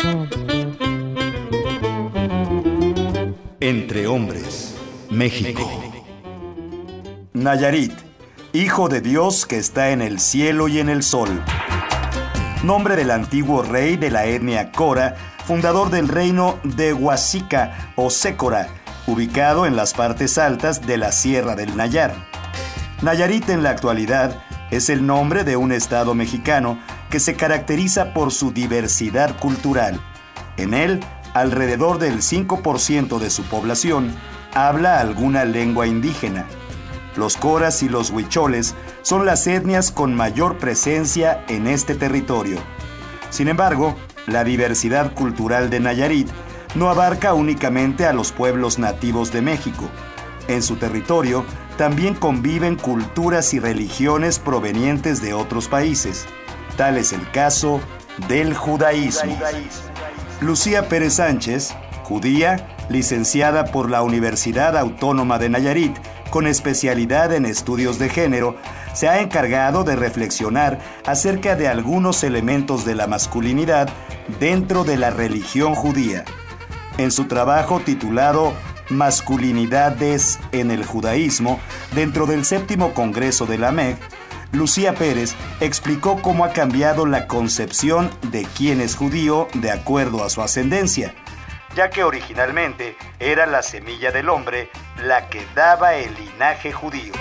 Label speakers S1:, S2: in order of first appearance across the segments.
S1: Entre hombres, México. Nayarit, hijo de Dios que está en el cielo y en el sol. Nombre del antiguo rey de la etnia Cora, fundador del reino de Huasica o Sécora, ubicado en las partes altas de la Sierra del Nayar. Nayarit en la actualidad es el nombre de un estado mexicano que se caracteriza por su diversidad cultural. En él, alrededor del 5% de su población habla alguna lengua indígena. Los coras y los huicholes son las etnias con mayor presencia en este territorio. Sin embargo, la diversidad cultural de Nayarit no abarca únicamente a los pueblos nativos de México. En su territorio también conviven culturas y religiones provenientes de otros países. Tal es el caso del judaísmo. Lucía Pérez Sánchez, judía, licenciada por la Universidad Autónoma de Nayarit, con especialidad en estudios de género, se ha encargado de reflexionar acerca de algunos elementos de la masculinidad dentro de la religión judía. En su trabajo titulado Masculinidades en el judaísmo, dentro del 7º Congreso de la MEG, Lucía Pérez explicó cómo ha cambiado la concepción de quién es judío de acuerdo a su ascendencia, ya que originalmente era la semilla del hombre la que daba el linaje judío.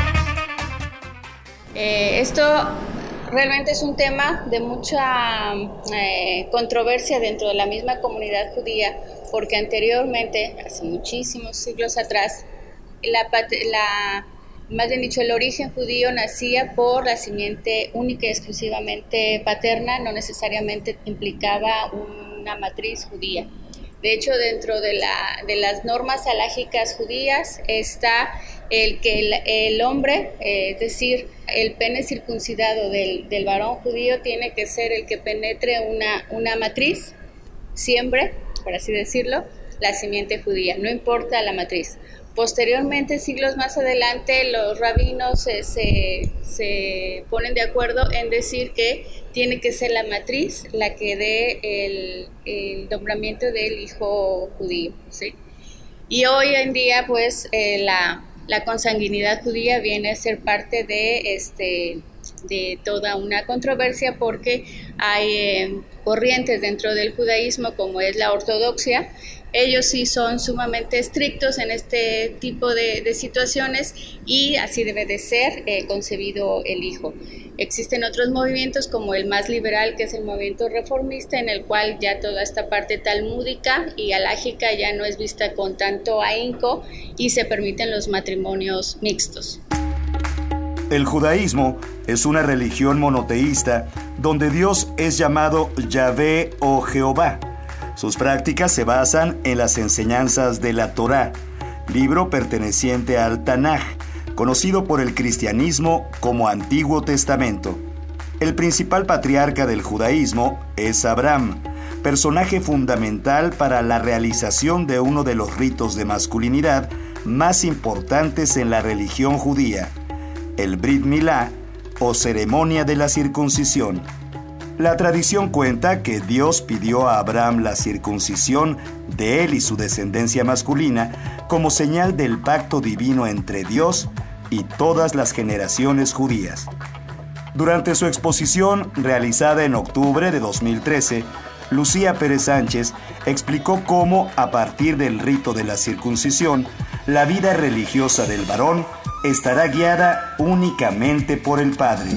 S2: Esto realmente es un tema de mucha controversia dentro de la misma comunidad judía, porque anteriormente, hace muchísimos siglos atrás, más bien dicho, el origen judío nacía por la simiente única y exclusivamente paterna, no necesariamente implicaba una matriz judía. De hecho, dentro de las normas halágicas judías está el que el hombre, es decir, el pene circuncidado del varón judío tiene que ser el que penetre una matriz, siempre, por así decirlo, la simiente judía, no importa la matriz. Posteriormente, siglos más adelante, los rabinos se ponen de acuerdo en decir que tiene que ser la matriz la que dé el nombramiento del hijo judío, ¿sí? Y hoy en día, pues, la consanguinidad judía viene a ser parte de toda una controversia, porque hay corrientes dentro del judaísmo como es la ortodoxia. Ellos sí son sumamente estrictos en este tipo de situaciones y así debe de ser concebido el hijo. Existen otros movimientos como el más liberal, que es el movimiento reformista, en el cual ya toda esta parte talmúdica y halágica ya no es vista con tanto ahínco y se permiten los matrimonios mixtos.
S1: El judaísmo es una religión monoteísta donde Dios es llamado Yahvé o Jehová. Sus prácticas se basan en las enseñanzas de la Torá, libro perteneciente al Tanaj, conocido por el cristianismo como Antiguo Testamento. El principal patriarca del judaísmo es Abraham, personaje fundamental para la realización de uno de los ritos de masculinidad más importantes en la religión judía, el Brit Milá o ceremonia de la circuncisión. La tradición cuenta que Dios pidió a Abraham la circuncisión de él y su descendencia masculina como señal del pacto divino entre Dios y todas las generaciones judías. Durante su exposición, realizada en octubre de 2013, Lucía Pérez Sánchez explicó cómo, a partir del rito de la circuncisión, la vida religiosa del varón estará guiada únicamente por el padre.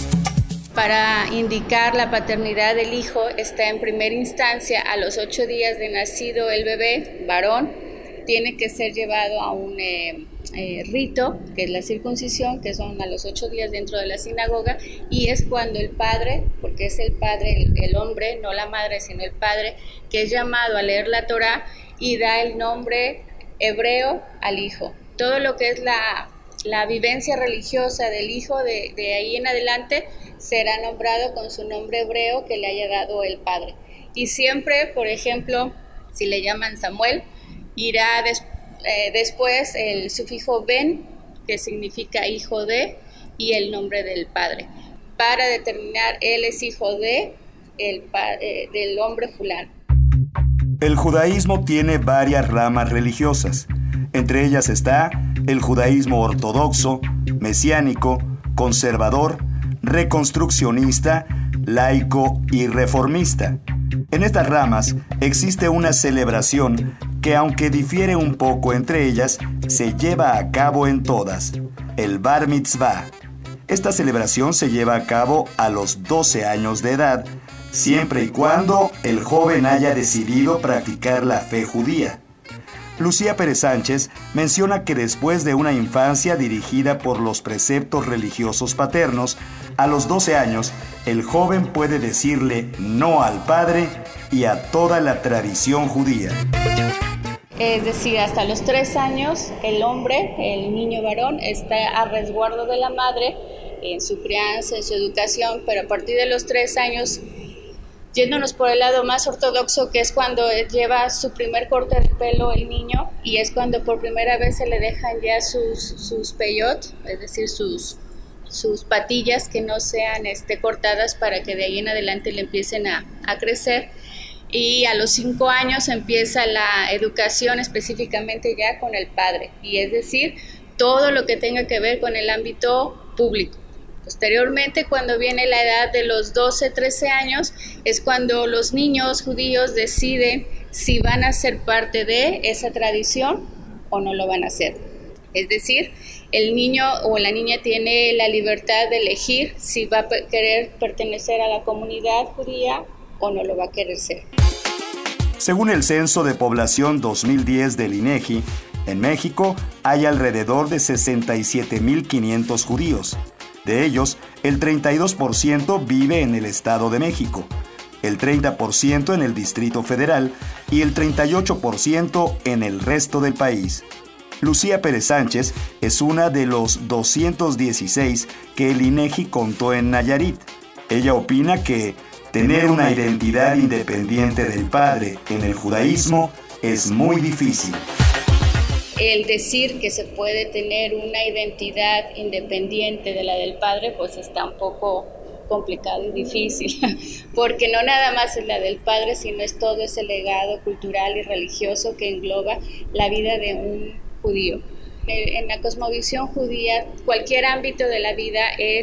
S2: Para indicar la paternidad del hijo está en primera instancia a los 8 días de nacido el bebé, varón, tiene que ser llevado a un rito, que es la circuncisión, que son a los 8 días dentro de la sinagoga, y es cuando el padre, porque es el padre, el hombre, no la madre, sino el padre, que es llamado a leer la Torá y da el nombre hebreo al hijo. Todo lo que es la vivencia religiosa del hijo de ahí en adelante será nombrado con su nombre hebreo que le haya dado el padre. Y siempre, por ejemplo, si le llaman Samuel, irá después el sufijo ben, que significa hijo de, y el nombre del padre. Para determinar él es hijo de del hombre fulano.
S1: El judaísmo tiene varias ramas religiosas. Entre ellas está el judaísmo ortodoxo, mesiánico, conservador, reconstruccionista, laico y reformista. En estas ramas existe una celebración que, aunque difiere un poco entre ellas, se lleva a cabo en todas: el Bar Mitzvah. Esta celebración se lleva a cabo a los 12 años de edad, siempre y cuando el joven haya decidido practicar la fe judía. Lucía Pérez Sánchez menciona que después de una infancia dirigida por los preceptos religiosos paternos, a los 12 años, el joven puede decirle no al padre y a toda la tradición judía.
S2: Es decir, hasta los 3 años, el hombre, el niño varón, está a resguardo de la madre en su crianza, en su educación, pero a partir de los 3 años, yéndonos por el lado más ortodoxo, que es cuando lleva su primer corte de pelo el niño, y es cuando por primera vez se le dejan ya sus peyot, es decir, sus patillas que no sean cortadas, para que de ahí en adelante le empiecen a crecer. Y a los 5 años empieza la educación específicamente ya con el padre, y es decir, todo lo que tenga que ver con el ámbito público. Posteriormente, cuando viene la edad de los 12, 13 años, es cuando los niños judíos deciden si van a ser parte de esa tradición o no lo van a hacer. Es decir, el niño o la niña tiene la libertad de elegir si va a querer pertenecer a la comunidad judía o no lo va a querer ser.
S1: Según el Censo de Población 2010 del INEGI, en México hay alrededor de 67.500 judíos. De ellos, el 32% vive en el Estado de México, el 30% en el Distrito Federal y el 38% en el resto del país. Lucía Pérez Sánchez es una de los 216 que el INEGI contó en Nayarit. Ella opina que tener una identidad independiente del padre en el judaísmo es muy difícil.
S2: El decir que se puede tener una identidad independiente de la del padre, pues está un poco complicado y difícil, porque no nada más es la del padre, sino es todo ese legado cultural y religioso que engloba la vida de un judío. En la cosmovisión judía, cualquier ámbito de la vida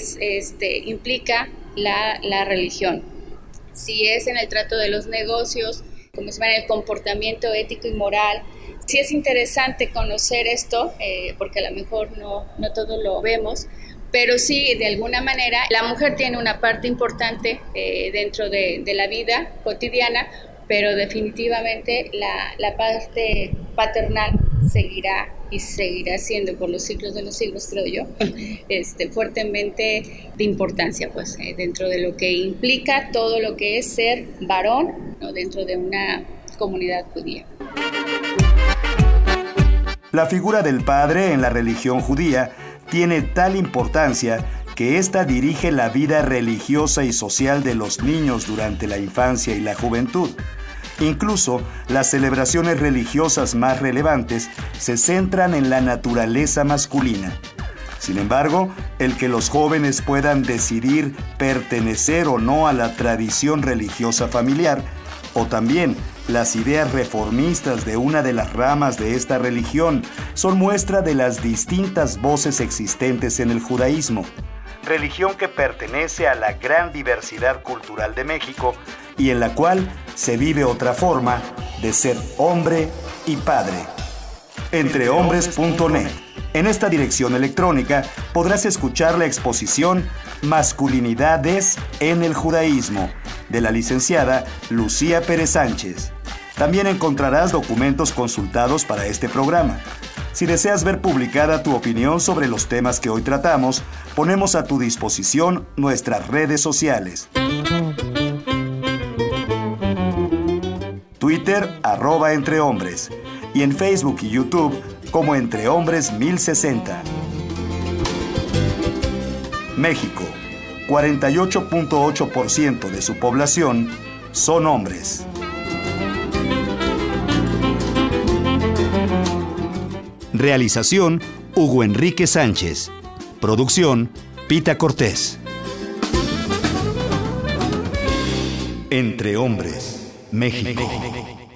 S2: implica la religión. Si es en el trato de los negocios, como se llama, el comportamiento ético y moral. Sí es interesante conocer esto, porque a lo mejor no todo lo vemos, pero sí, de alguna manera, la mujer tiene una parte importante dentro de la vida cotidiana, pero definitivamente la parte paternal seguirá siendo por los siglos de los siglos, creo yo, fuertemente de importancia, pues, dentro de lo que implica todo lo que es ser varón, ¿no?, dentro de una comunidad judía.
S1: La figura del padre en la religión judía tiene tal importancia que ésta dirige la vida religiosa y social de los niños durante la infancia y la juventud. Incluso las celebraciones religiosas más relevantes se centran en la naturaleza masculina. Sin embargo, el que los jóvenes puedan decidir pertenecer o no a la tradición religiosa familiar, o también las ideas reformistas de una de las ramas de esta religión, son muestra de las distintas voces existentes en el judaísmo, religión que pertenece a la gran diversidad cultural de México y en la cual se vive otra forma de ser hombre y padre. Entrehombres.net. En esta dirección electrónica podrás escuchar la exposición Masculinidades en el Judaísmo, de la licenciada Lucía Pérez Sánchez. También encontrarás documentos consultados para este programa. Si deseas ver publicada tu opinión sobre los temas que hoy tratamos, ponemos a tu disposición nuestras redes sociales. Twitter, @entrehombres, y en Facebook y YouTube como Entre Hombres 1060. México, 48.8% de su población son hombres. Realización, Hugo Enrique Sánchez. Producción, Pita Cortés. Entre Hombres, México.